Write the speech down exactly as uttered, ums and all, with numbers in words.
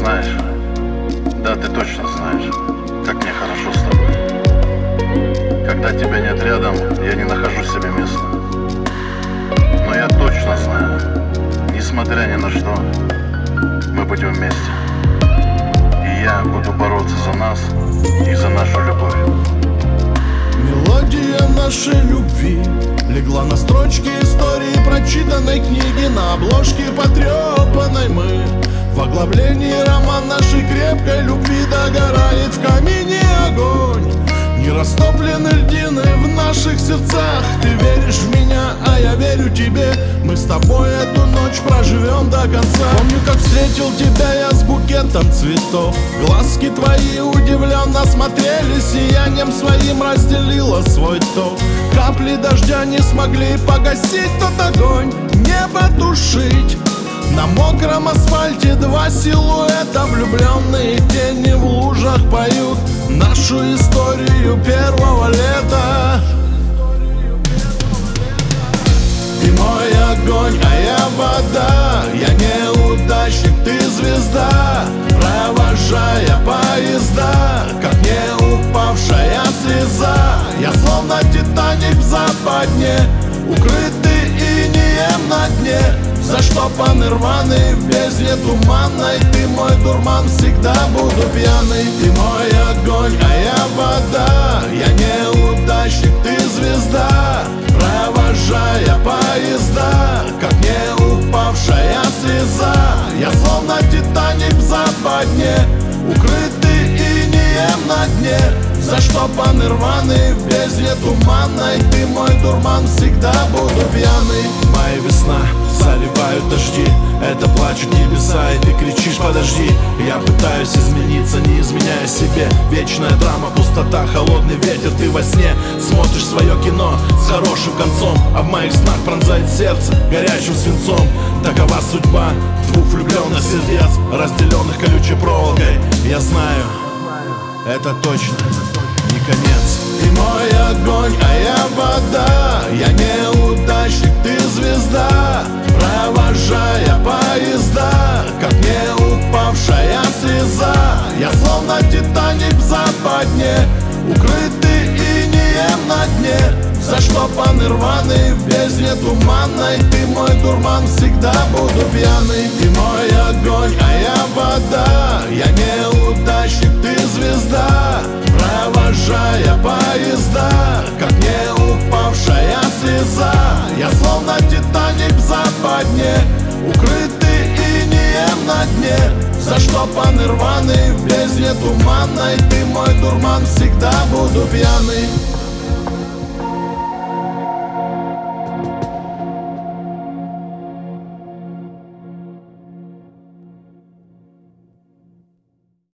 Знаешь, да, ты точно знаешь, как мне хорошо с тобой. Когда тебя нет рядом, я не нахожу себе места. Но я точно знаю, несмотря ни на что, мы будем вместе. И я буду бороться за нас и за нашу любовь. Мелодия нашей любви легла на строчки истории прочитанной книги. На обложке потрепанной мы в оглавлении роман нашей крепкой любви. Догорает в камине огонь, не растоплены льдины в наших сердцах. Ты веришь в меня, а я верю тебе. Мы с тобой эту ночь проживем до конца. Помню, как встретил тебя я с букетом цветов. Глазки твои удивленно смотрели, сиянием своим разделила свой ток. Капли дождя не смогли погасить тот огонь, небо тушить. На мокром асфальте два силуэта, влюбленные тени в лужах поют нашу историю первого лета. Ты мой огонь, а я вода. Я неудачник, ты звезда, провожая поезда, как не упавшая слеза. Я словно Титаник в западне, укрытый инеем на дне. Заштопанный рваный в бездне туманной. Ты мой дурман, всегда буду пьяный. Ты мой огонь, а я вода. Я неудачник, ты звезда, провожая поезда, как не упавшая слеза. Я словно Титаник в западне, укрытый инеем на дне. Заштопанный рваный в бездне туманной. Ты мой дурман, всегда буду пьяный. Моя весна, заливают дожди, это плачут небеса, и ты кричишь подожди. Я пытаюсь измениться, не изменяя себе. Вечная драма, пустота, холодный ветер. Ты во сне смотришь свое кино с хорошим концом, а в моих снах пронзает сердце горячим свинцом. Такова судьба двух влюбленных сердец, разделенных колючей проволокой. Я знаю, это точно не конец. Ты мой огонь, а я вода. Я неудачник, ты звезда, провожая поезда, как не упавшая слеза. Я словно Титаник в западне, укрытый инеем на дне. Заштопанный рваный в бездне туманной. Ты мой дурман, всегда буду пьяный. Ты мой огонь, а я вода. Я неудачник, ты звезда, провожая поезда, как не упавшая слеза. Я словно Титаник в западне, укрытый инеем на дне. Заштопанный рваный в бездне туманной. Ты мой дурман, всегда буду пьяный.